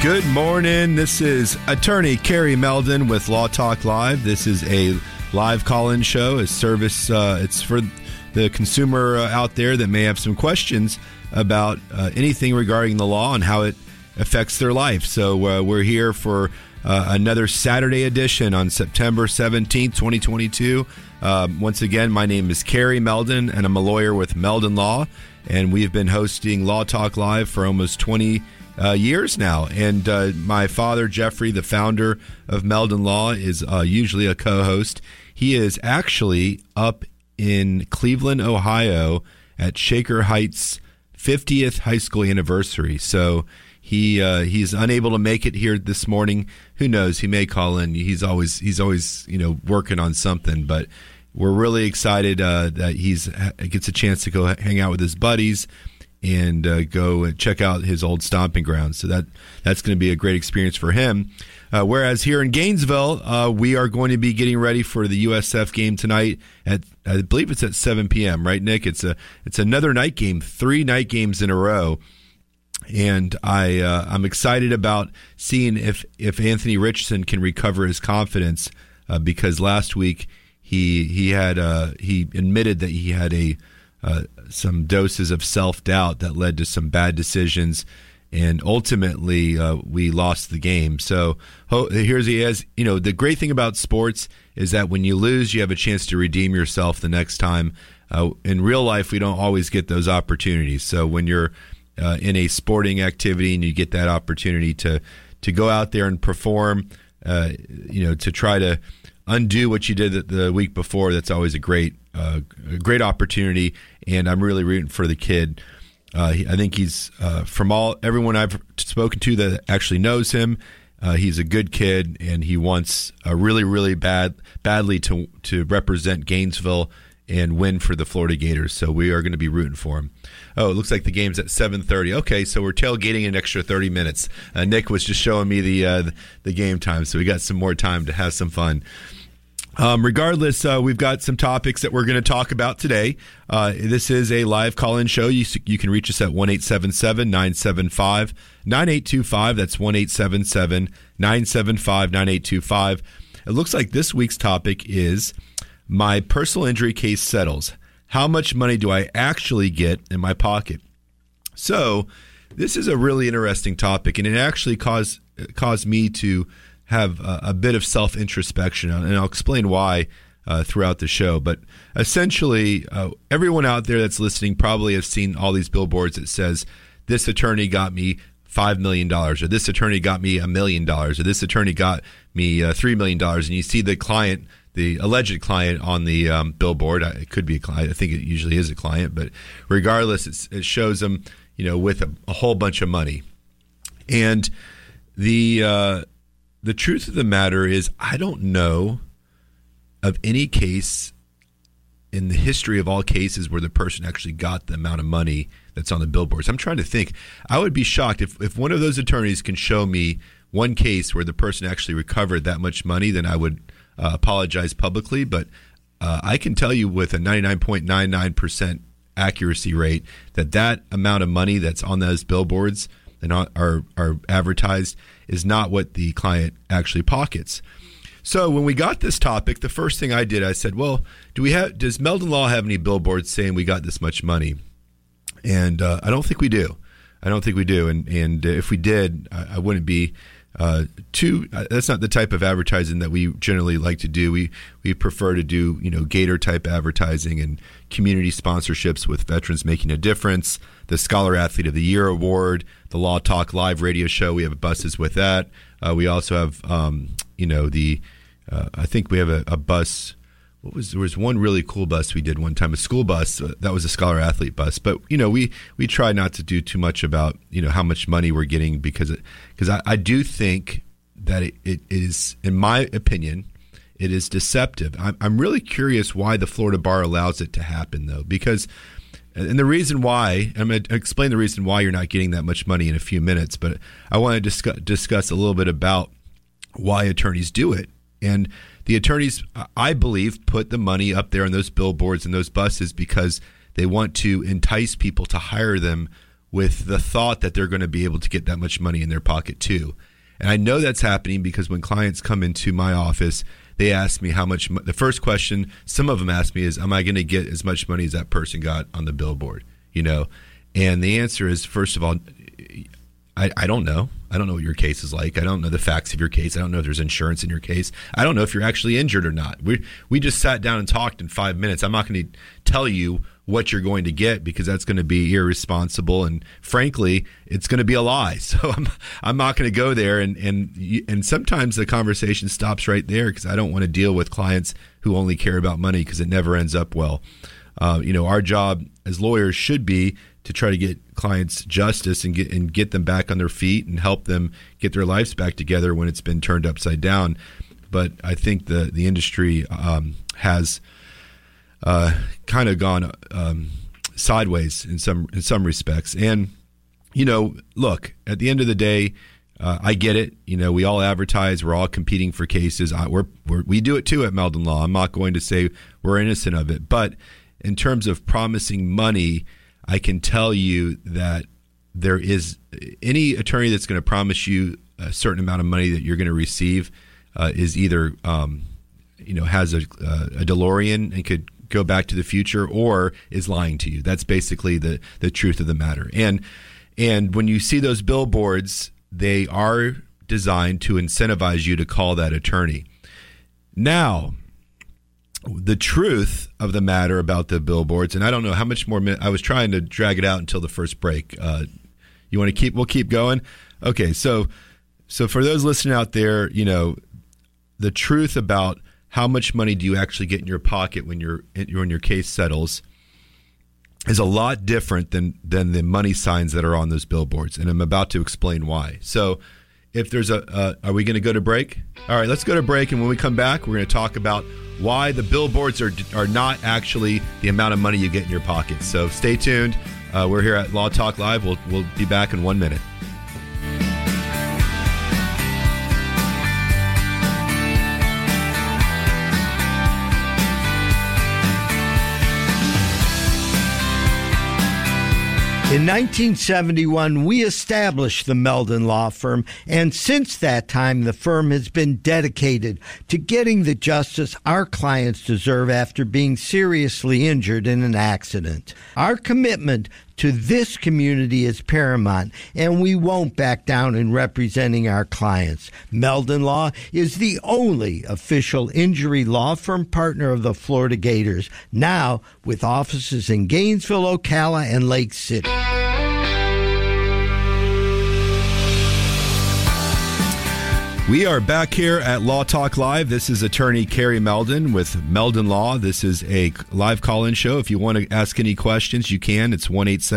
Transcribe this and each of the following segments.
Good morning. This is Attorney Kerry Meldon with Law Talk Live. This is a live call-in show, a service. It's for the consumer out there that may have some questions about anything regarding the law and how it affects their life. So we're here for another Saturday edition on September 17th, 2022. Once again, my name is Kerry Meldon, and I'm a lawyer with Meldon Law, and we've been hosting Law Talk Live for almost 20 years now. And my father, Jeffrey, the founder of Meldon Law, is usually a co-host. He is actually up in Cleveland, Ohio at Shaker Heights' 50th high school anniversary. So he's unable to make it here this morning. Who knows? He may call in. He's always working on something. But we're really excited that he gets a chance to go hang out with his buddies and go and check out his old stomping grounds. So that's going to be a great experience for him. Whereas here in Gainesville, we are going to be getting ready for the USF game tonight at, I believe it's at 7 p.m., right, Nick? It's another night game, 3 night games in a row. And I'm excited about seeing if Anthony Richardson can recover his confidence, because last week he admitted that he had some doses of self-doubt that led to some bad decisions, and ultimately we lost the game. So here's he is. The great thing about sports is that when you lose, you have a chance to redeem yourself the next time. In real life, we don't always get those opportunities. So when you're in a sporting activity and you get that opportunity to go out there and perform, to try to undo what you did the week before, that's always a great opportunity. And I'm really rooting for the kid. I think he's from everyone I've spoken to that actually knows him, he's a good kid, and he wants really, really badly to represent Gainesville and win for the Florida Gators. So we are going to be rooting for him. Oh, it looks like the game's at 7:30. Okay, so we're tailgating an extra 30 minutes. Nick was just showing me the game time, so we got some more time to have some fun. Regardless, we've got some topics that we're going to talk about today. This is a live call-in show. You can reach us at 1-877-975-9825. That's 1-877-975-9825. It looks like this week's topic is my personal injury case settles. How much money do I actually get in my pocket? So this is a really interesting topic, and it actually caused me to have a bit of self-introspection, and I'll explain why throughout the show. But essentially, everyone out there that's listening probably has seen all these billboards that says, this attorney got me $5 million, or this attorney got me $1 million, or this attorney got me $3 million. And you see the client, the alleged client on the billboard. It could be a client. I think it usually is a client. But regardless, it shows them, with a whole bunch of money. And the truth of the matter is, I don't know of any case in the history of all cases where the person actually got the amount of money that's on the billboards. I'm trying to think. I would be shocked if one of those attorneys can show me one case where the person actually recovered that much money, then I would apologize publicly. But I can tell you with a 99.99% accuracy rate that amount of money that's on those billboards and are advertised is not what the client actually pockets. So when we got this topic, the first thing I did, I said, well, does Meldon Law have any billboards saying we got this much money? And I don't think we do. And if we did, I wouldn't be that's not the type of advertising that we generally like to do. We prefer to do, Gator type advertising and community sponsorships with Veterans Making a Difference, the Scholar Athlete of the Year Award, the Law Talk Live radio show. We have buses with that. We also have, I think we have a bus. There was one really cool bus we did one time, a school bus. That was a Scholar Athlete bus. But, we try not to do too much about, how much money we're getting because I do think that it is, in my opinion, it is deceptive. I'm really curious why the Florida bar allows it to happen, though, because and the reason why, I'm going to explain the reason why you're not getting that much money in a few minutes, but I want to discuss a little bit about why attorneys do it. And the attorneys, I believe, put the money up there on those billboards and those buses because they want to entice people to hire them with the thought that they're going to be able to get that much money in their pocket too. And I know that's happening because when clients come into my office, they ask me how much. The first question some of them ask me is, am I going to get as much money as that person got on the billboard? And the answer is, first of all, I don't know. I don't know what your case is like. I don't know the facts of your case. I don't know if there's insurance in your case. I don't know if you're actually injured or not. We just sat down and talked in 5 minutes. I'm not going to tell you what you're going to get because that's going to be irresponsible, and frankly, it's going to be a lie. So I'm not going to go there. And sometimes the conversation stops right there because I don't want to deal with clients who only care about money because it never ends up well. Our job as lawyers should be to try to get clients justice and get them back on their feet and help them get their lives back together when it's been turned upside down. But I think the industry has kind of gone sideways in some respects. And look, at the end of the day, I get it. We all advertise. We're all competing for cases. We do it too at Meldon Law. I'm not going to say we're innocent of it, but in terms of promising money, I can tell you that there is any attorney that's going to promise you a certain amount of money that you're going to receive is either has a DeLorean and could go back to the future or is lying to you. That's basically the truth of the matter. And when you see those billboards, they are designed to incentivize you to call that attorney. Now, the truth of the matter about the billboards, and I don't know how much more I was trying to drag it out until the first break. You want to we'll keep going? Okay, so for those listening out there, the truth about how much money do you actually get in your pocket when your case settles is a lot different than the money signs that are on those billboards, and I'm about to explain why. So if there's are we going to go to break? All right, let's go to break, and when we come back, we're going to talk about why the billboards are not actually the amount of money you get in your pocket. So stay tuned. We're here at Law Talk Live. We'll be back in 1 minute. In 1971, we established the Meldon Law Firm, and since that time, the firm has been dedicated to getting the justice our clients deserve after being seriously injured in an accident. Our commitment to this community is paramount, and we won't back down in representing our clients. Meldon Law is the only official injury law firm partner of the Florida Gators, now with offices in Gainesville, Ocala, and Lake City. We are back here at Law Talk Live. This is attorney Carrie Meldon with Meldon Law. This is a live call-in show. If you want to ask any questions, you can. It's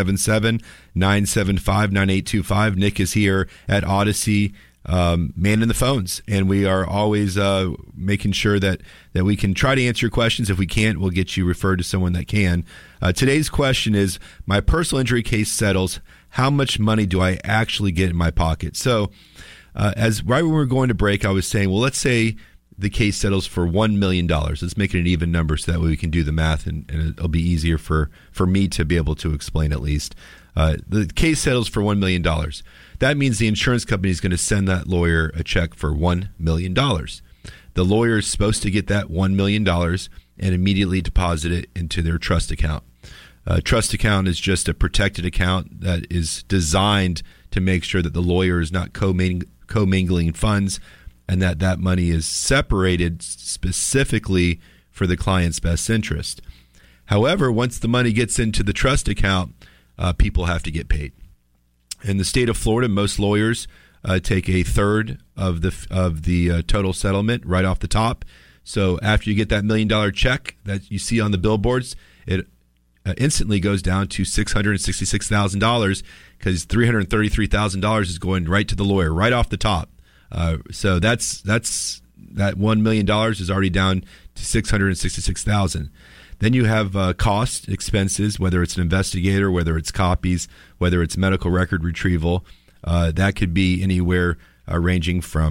1-877-975-9825. Nick is here at Odyssey, manning the phones, and we are always making sure that we can try to answer your questions. If we can't, we'll get you referred to someone that can. Today's question is, my personal injury case settles. How much money do I actually get in my pocket? So, as right when we were going to break, I was saying, well, let's say the case settles for $1 million. Let's make it an even number so that way we can do the math and it'll be easier for me to be able to explain at least. The case settles for $1 million. That means the insurance company is going to send that lawyer a check for $1 million. The lawyer is supposed to get that $1 million and immediately deposit it into their trust account. A trust account is just a protected account that is designed to make sure that the lawyer is not commingling funds and that money is separated specifically for the client's best interest. However, once the money gets into the trust account, people have to get paid. In the state of Florida, most lawyers take a third of the total settlement right off the top. So after you get that $1 million check that you see on the billboards, it instantly goes down to $666,000 because $333,000 is going right to the lawyer right off the top. So that's that $1 million is already down to $666,000. Then you have cost expenses, whether it's an investigator, whether it's copies, whether it's medical record retrieval. That could be anywhere ranging from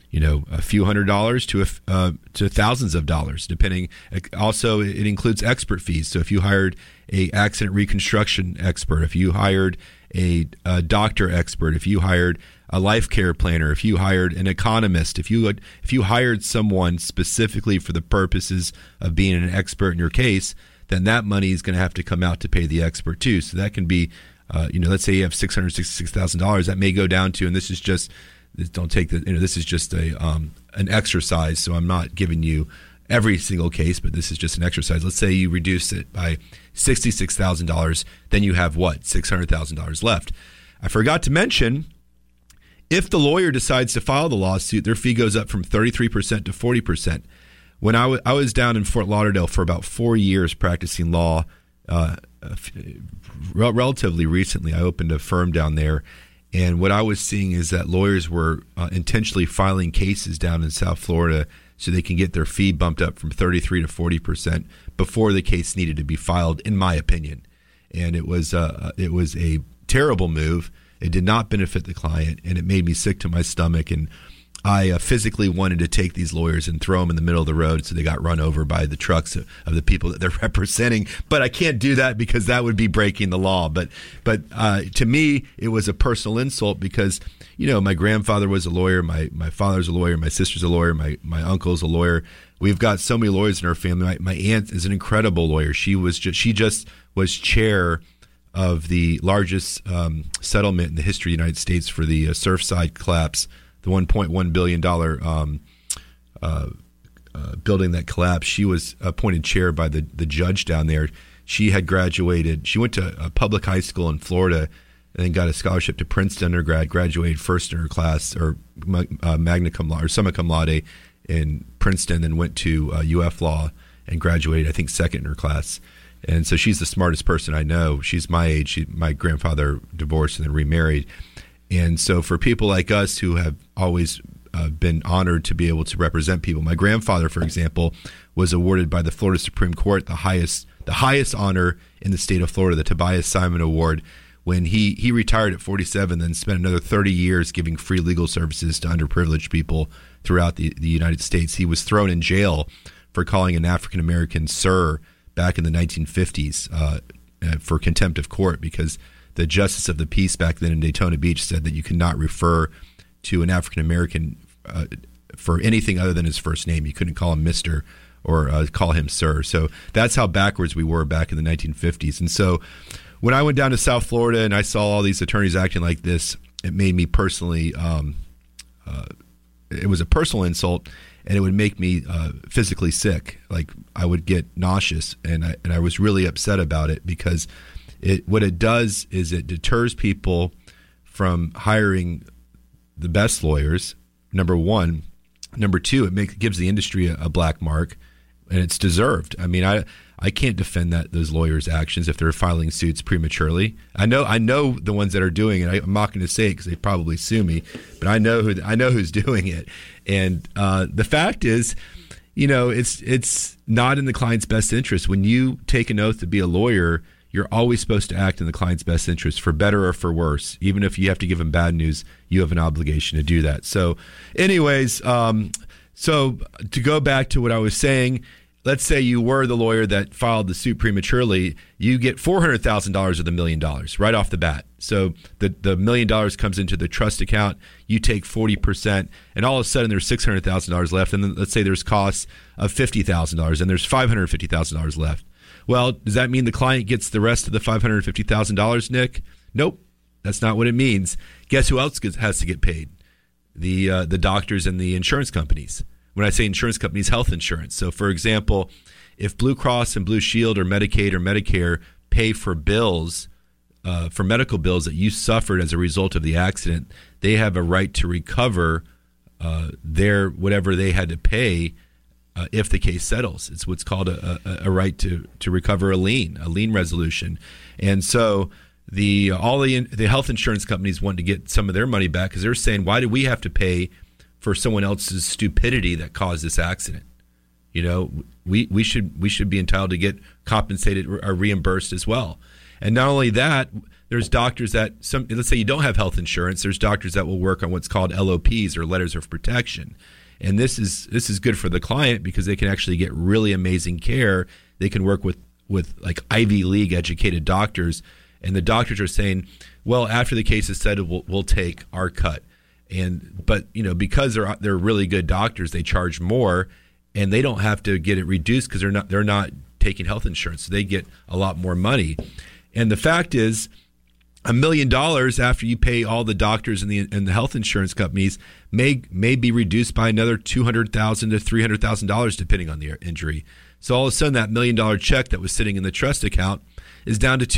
a few $100s to thousands of dollars, depending. Also, it includes expert fees. So if you hired a accident reconstruction expert, if you hired a doctor expert, if you hired a life care planner, if you hired an economist, if you hired someone specifically for the purposes of being an expert in your case, then that money is going to have to come out to pay the expert too. So that can be, let's say you have $666,000, that may go down to, and this is just, don't take the, this is just an exercise. So I'm not giving you every single case, but this is just an exercise. Let's say you reduce it by $66,000, then you have what? $600,000 left. I forgot to mention, if the lawyer decides to file the lawsuit, their fee goes up from 33% to 40%. When I was down in Fort Lauderdale for about 4 years practicing law, relatively recently, I opened a firm down there. And what I was seeing is that lawyers were intentionally filing cases down in South Florida so they can get their fee bumped up from 33 to 40% before the case needed to be filed, in my opinion. And it was a terrible move. It did not benefit the client, and it made me sick to my stomach. And I physically wanted to take these lawyers and throw them in the middle of the road so they got run over by the trucks of the people that they're representing. But I can't do that because that would be breaking the law. But to me, it was a personal insult because, my grandfather was a lawyer, my father's a lawyer, my sister's a lawyer, my uncle's a lawyer. We've got so many lawyers in our family. My aunt is an incredible lawyer. She just was chair of the largest settlement in the history of the United States for the Surfside collapse, the $1.1 billion building that collapsed. She was appointed chair by the judge down there. She had graduated. She went to a public high school in Florida and then got a scholarship to Princeton undergrad, graduated first in her class, or magna cum laude, or summa cum laude in Princeton, then went to UF Law and graduated, I think, second in her class. And so she's the smartest person I know. She's my age. My grandfather divorced and then remarried. And so for people like us who have always been honored to be able to represent people, my grandfather, for example, was awarded by the Florida Supreme Court the highest honor in the state of Florida, the Tobias Simon Award, when he retired at 47, then spent another 30 years giving free legal services to underprivileged people throughout the United States. He was thrown in jail for calling an African-American sir back in the 1950s for contempt of court, because the justice of the peace back then in Daytona Beach said that you cannot refer to an African-American for anything other than his first name. You couldn't call him Mr. or call him sir. So that's how backwards we were back in the 1950s. And so when I went down to South Florida and I saw all these attorneys acting like this, it made me personally, it was a personal insult, and it would make me physically sick. Like I would get nauseous, and I was really upset about it, because what it does is it deters people from hiring the best lawyers, number one. Number two, it gives the industry a black mark, and it's deserved. I mean, I can't defend those lawyers' actions if they're filing suits prematurely. I know the ones that are doing it. I'm not going to say it because they probably sue me, but I know who's doing it. And the fact is, it's not in the client's best interest. When you take an oath to be a lawyer, you're always supposed to act in the client's best interest, for better or for worse. Even if you have to give them bad news, you have an obligation to do that. So anyways, so to go back to what I was saying, let's say you were the lawyer that filed the suit prematurely, you get $400,000 of the $1 million right off the bat. So the $1 million comes into the trust account, you take 40%, and all of a sudden there's $600,000 left. And then let's say there's costs of $50,000 and there's $550,000 left. Well, does that mean the client gets the rest of the $550,000, Nick? Nope, that's not what it means. Guess who else has to get paid? The doctors and the insurance companies. When I say insurance companies, health insurance. So, for example, if Blue Cross and Blue Shield or Medicaid or Medicare pay for bills, for medical bills that you suffered as a result of the accident, they have a right to recover their whatever they had to pay if the case settles. It's what's called a right to recover a lien resolution. And so all the health insurance companies want to get some of their money back, because they're saying, why do we have to pay for someone else's stupidity that caused this accident? We should be entitled to get compensated or reimbursed as well. And not only that, there's doctors that let's say you don't have health insurance. There's doctors that will work on what's called LOPs, or letters of protection. And this is good for the client because they can actually get really amazing care. They can work with like Ivy League educated doctors, and the doctors are saying, well, after the case is settled, we'll take our cut. But because they're really good doctors, they charge more, and they don't have to get it reduced because they're not taking health insurance, so they get a lot more money. And the fact is, $1 million after you pay all the doctors and the health insurance companies may be reduced by another $200,000 to $300,000 depending on the injury. So all of a sudden, that $1 million check that was sitting in the trust account is down to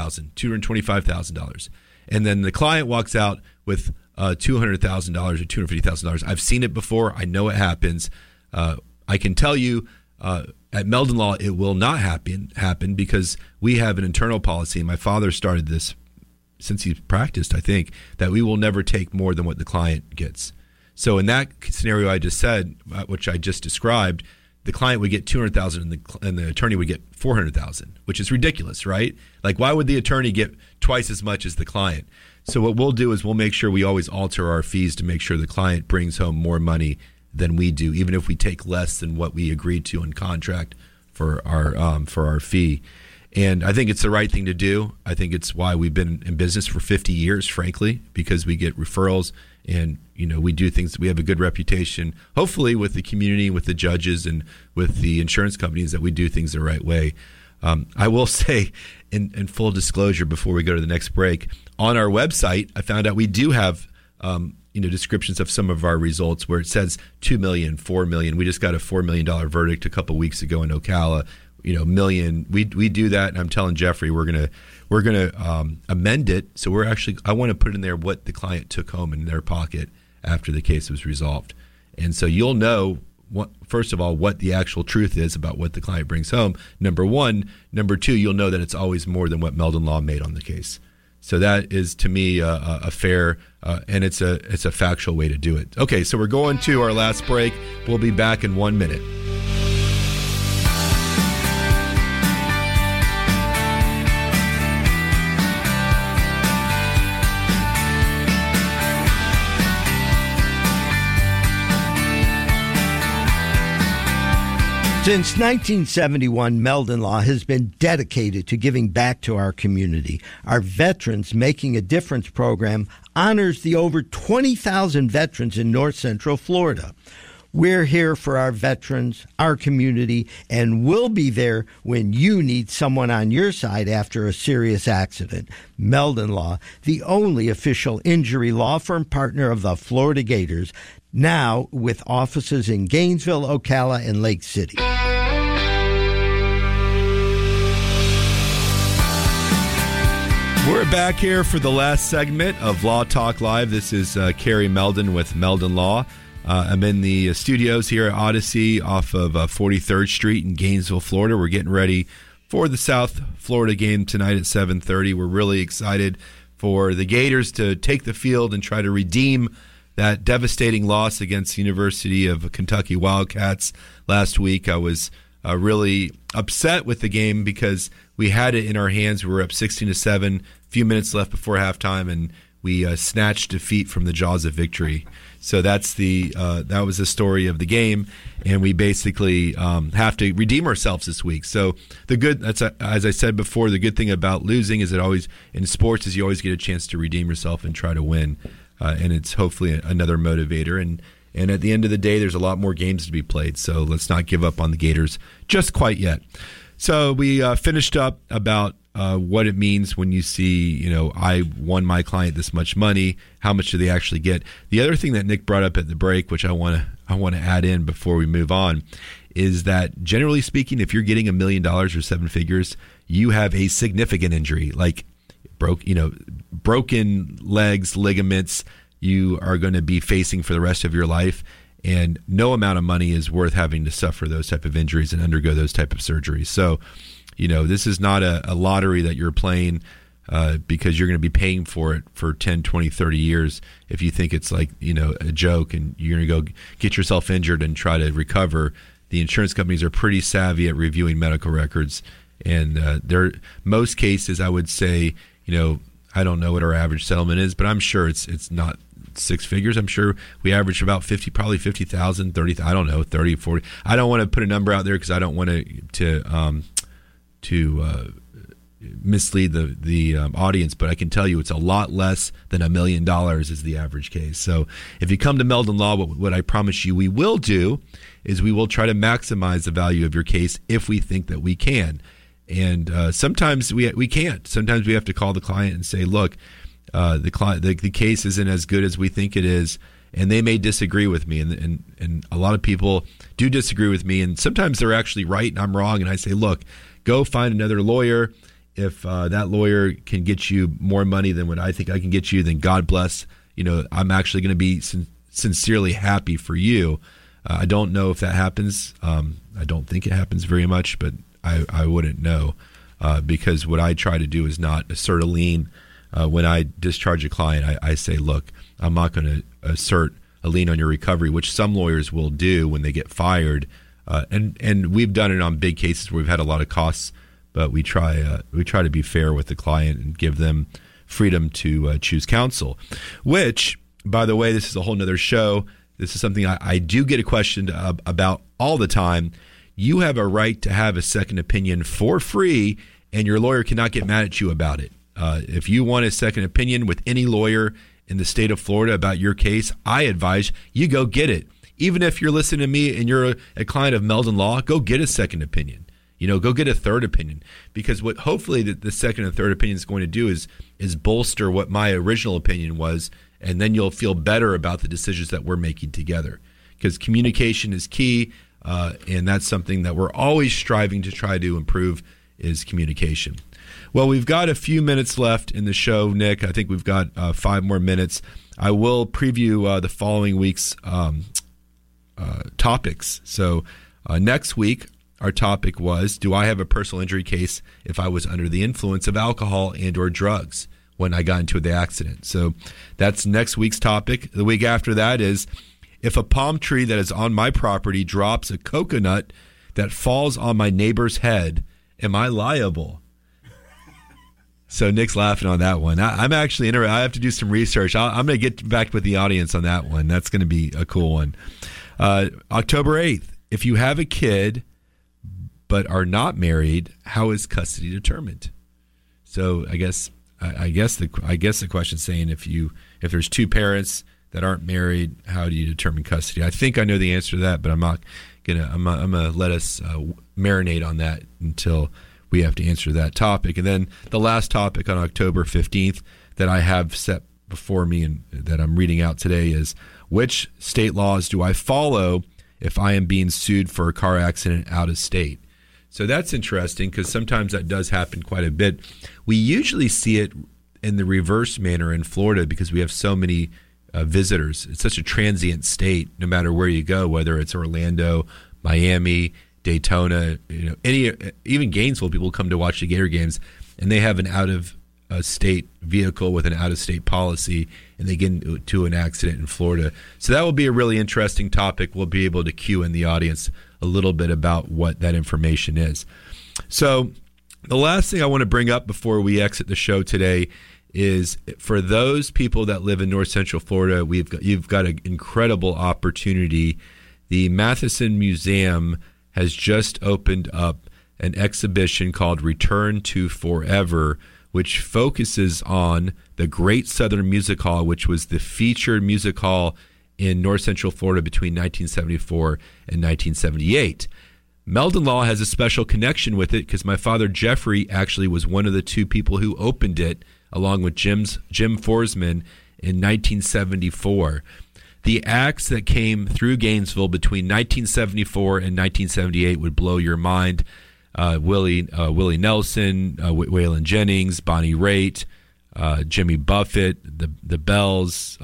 $225,000, and then the client walks out with $200,000 or $250,000. I've seen it before. I know it happens. I can tell you at Meldon Law, it will not happen because we have an internal policy. My father started this since he's practiced, I think, that we will never take more than what the client gets. So in that scenario I just said, which I just described, the client would get $200,000 and the attorney would get $400,000, which is ridiculous, right? Like, why would the attorney get twice as much as the client? So what we'll do is we'll make sure we always alter our fees to make sure the client brings home more money than we do, even if we take less than what we agreed to in contract for our fee. And I think it's the right thing to do. I think it's why we've been in business for 50 years, frankly, because we get referrals and, we do things. We have a good reputation, hopefully with the community, with the judges, and with the insurance companies, that we do things the right way. I will say, in full disclosure, before we go to the next break, on our website, I found out we do have descriptions of some of our results where it says $2 million, $4 million. We just got a $4 million verdict a couple weeks ago in Ocala. Million. We do that, and I'm telling Jeffrey we're gonna amend it. So I want to put in there what the client took home in their pocket after the case was resolved, and so you'll know first of all what the actual truth is about what the client brings home. Number one. Number two, you'll know that it's always more than what Meldon Law made on the case. So that is, to me, a fair and it's a factual way to do it. Okay, so we're going to our last break. We'll be back in 1 minute. Since 1971, Meldon Law has been dedicated to giving back to our community. Our Veterans Making a Difference program honors the over 20,000 veterans in North Central Florida. We're here for our veterans, our community, and we'll be there when you need someone on your side after a serious accident. Meldon Law, the only official injury law firm partner of the Florida Gators, now with offices in Gainesville, Ocala, and Lake City. We're back here for the last segment of Law Talk Live. This is Kerry Meldon with Meldon Law. I'm in the studios here at Odyssey off of 43rd Street in Gainesville, Florida. We're getting ready for the South Florida game tonight at 7:30. We're really excited for the Gators to take the field and try to redeem that devastating loss against the University of Kentucky Wildcats last week. I was really upset with the game because we had it in our hands. We were up 16-7, a few minutes left before halftime, and we snatched defeat from the jaws of victory. So that was the story of the game, and we basically have to redeem ourselves this week. So as I said before, the good thing about losing is in sports is you always get a chance to redeem yourself and try to win, and it's hopefully another motivator. And at the end of the day, there's a lot more games to be played, so let's not give up on the Gators just quite yet. So we finished up about what it means when you see, I won my client this much money. How much do they actually get? The other thing that Nick brought up at the break, which I want to add in before we move on, is that generally speaking, if you're getting $1 million or seven figures, you have a significant injury, like broken legs, ligaments. You are going to be facing for the rest of your life, and no amount of money is worth having to suffer those type of injuries and undergo those type of surgeries. So, this is not a lottery that you're playing because you're going to be paying for it for 10, 20, 30 years if you think it's like, a joke and you're going to go get yourself injured and try to recover. The insurance companies are pretty savvy at reviewing medical records, And most cases, I would say, I don't know what our average settlement is, but I'm sure it's not six figures. I'm sure we average about 50, probably 50,000, 30, I don't know, 30, 40. I don't want to put a number out there because I don't want to mislead the audience, but I can tell you it's a lot less than $1 million is the average case. So if you come to Meldon Law, what I promise you we will do is we will try to maximize the value of your case if we think that we can. And sometimes we can't. Sometimes we have to call the client and say, look, the case isn't as good as we think it is, and they may disagree with me. And a lot of people do disagree with me, and sometimes they're actually right and I'm wrong. And I say, look, go find another lawyer. If that lawyer can get you more money than what I think I can get you, then God bless. I'm actually going to be sincerely happy for you. I don't know if that happens. I don't think it happens very much, but I wouldn't know because what I try to do is not assert a lien. When I discharge a client, I say, look, I'm not going to assert a lien on your recovery, which some lawyers will do when they get fired. And we've done it on big cases where we've had a lot of costs, but we try to be fair with the client and give them freedom to choose counsel, which, by the way, this is a whole nother show. This is something I do get a question about all the time. You have a right to have a second opinion for free, and your lawyer cannot get mad at you about it. If you want a second opinion with any lawyer in the state of Florida about your case, I advise you go get it. Even if you're listening to me and you're a client of Meldon Law, go get a second opinion. Go get a third opinion, because what hopefully the second and third opinion is going to do is bolster what my original opinion was, and then you'll feel better about the decisions that we're making together. Because communication is key, and that's something that we're always striving to try to improve is communication. Well, we've got a few minutes left in the show, Nick. I think we've got 5 more minutes. I will preview the following week's topics. So next week, our topic was, do I have a personal injury case if I was under the influence of alcohol and or drugs when I got into the accident? So that's next week's topic. The week after that is, if a palm tree that is on my property drops a coconut that falls on my neighbor's head, am I liable? So Nick's laughing on that one. I'm actually interested. I have to do some research. I'm going to get back with the audience on that one. That's going to be a cool one. October 8th, if you have a kid but are not married, how is custody determined? So I guess the question is saying if there's two parents that aren't married, how do you determine custody? I think I know the answer to that, but I'm gonna let us marinate on that until we have to answer that topic. And then the last topic on October 15th that I have set before me and that I'm reading out today is, which state laws do I follow if I am being sued for a car accident out of state? So that's interesting because sometimes that does happen quite a bit. We usually see it in the reverse manner in Florida because we have so many visitors. It's such a transient state, no matter where you go, whether it's Orlando, Miami, Daytona, even Gainesville. People come to watch the Gator games, and they have an out-of-state vehicle with an out-of-state policy, and they get into an accident in Florida. So that will be a really interesting topic. We'll be able to cue in the audience a little bit about what that information is. So the last thing I want to bring up before we exit the show today is, for those people that live in North Central Florida, you've got an incredible opportunity. The Matheson Museum has just opened up an exhibition called Return to Forever, which focuses on the Great Southern Music Hall, which was the featured music hall in North Central Florida between 1974 and 1978. Meldon Law has a special connection with it because my father, Jeffrey, actually was one of the two people who opened it, along with Jim Forsman in 1974. The acts that came through Gainesville between 1974 and 1978 would blow your mind. Willie Nelson, Waylon Jennings, Bonnie Raitt, Jimmy Buffett, the Bells,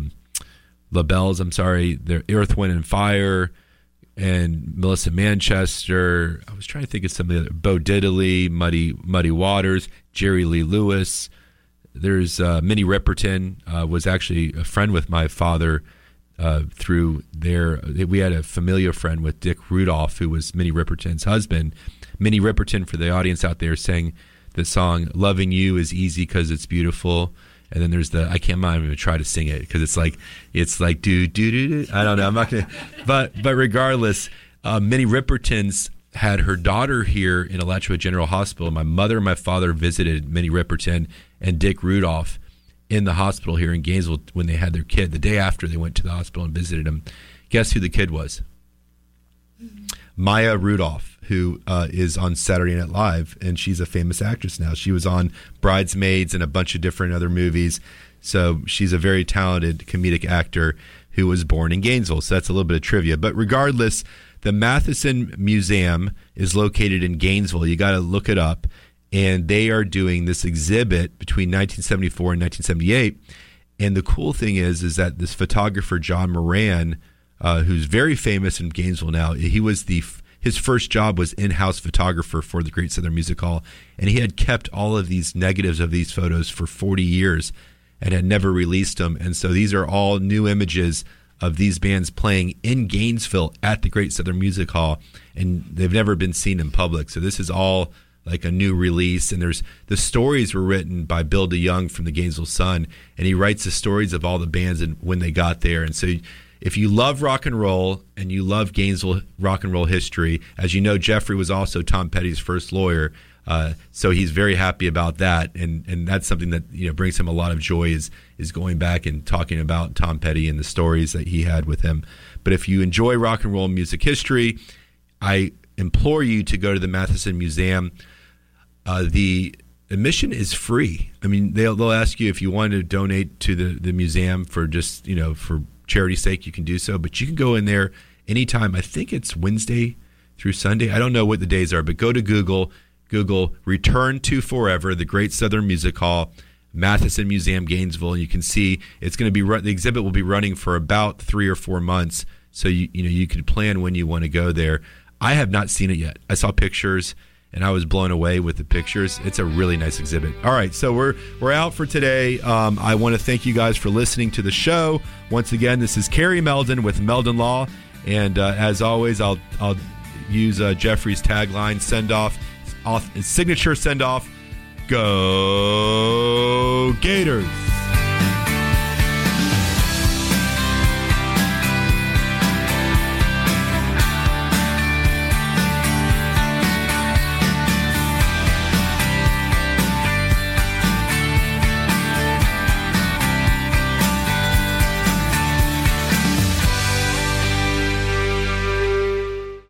the Earth, Wind and Fire, and Melissa Manchester. I was trying to think of some of the other, Bo Diddley, Muddy Waters, Jerry Lee Lewis. There's Minnie Riperton, was actually a friend with my father through their. We had a familiar friend with Dick Rudolph, who was Minnie Riperton's husband. Minnie Riperton, for the audience out there, sang the song "Loving You Is Easy Because It's Beautiful." And then there's I can't even try to sing it because it's like do do do. I don't know. I'm not gonna. But regardless, Minnie Riperton's had her daughter here in Alachua General Hospital. My mother and my father visited Minnie Riperton and Dick Rudolph in the hospital here in Gainesville when they had their kid. The day after they went to the hospital and visited him. Guess who the kid was? Maya Rudolph, who is on Saturday Night Live, and she's a famous actress now. She was on Bridesmaids and a bunch of different other movies. So she's a very talented comedic actor who was born in Gainesville. So that's a little bit of trivia. But regardless, the Matheson Museum is located in Gainesville. You got to look it up. And they are doing this exhibit between 1974 and 1978. And the cool thing is that this photographer, John Moran, who's very famous in Gainesville now, his first job was in-house photographer for the Great Southern Music Hall. And he had kept all of these negatives of these photos for 40 years and had never released them. And so these are all new images of these bands playing in Gainesville at the Great Southern Music Hall, and they've never been seen in public. So this is all like a new release, and the stories were written by Bill DeYoung from the Gainesville Sun, and he writes the stories of all the bands and when they got there. And so if you love rock and roll and you love Gainesville rock and roll history, as you know, Jeffrey was also Tom Petty's first lawyer, so he's very happy about that, and that's something that brings him a lot of joy is going back and talking about Tom Petty and the stories that he had with him. But if you enjoy rock and roll music history, I implore you to go to the Matheson Museum. The admission is free. I mean, they'll ask you if you want to donate to the museum for just for charity's sake, you can do so. But you can go in there anytime. I think it's Wednesday through Sunday. I don't know what the days are, but go to Google Return to Forever, the Great Southern Music Hall, Matheson Museum, Gainesville, and you can see it's going to be the exhibit will be running for about 3 or 4 months. So you can plan when you want to go there. I have not seen it yet. I saw pictures and I was blown away with the pictures. It's a really nice exhibit. All right, so we're out for today. I want to thank you guys for listening to the show. Once again, this is Kerry Meldon with Meldon Law, and as always, I'll use Jeffrey's tagline: signature send off. Go Gators!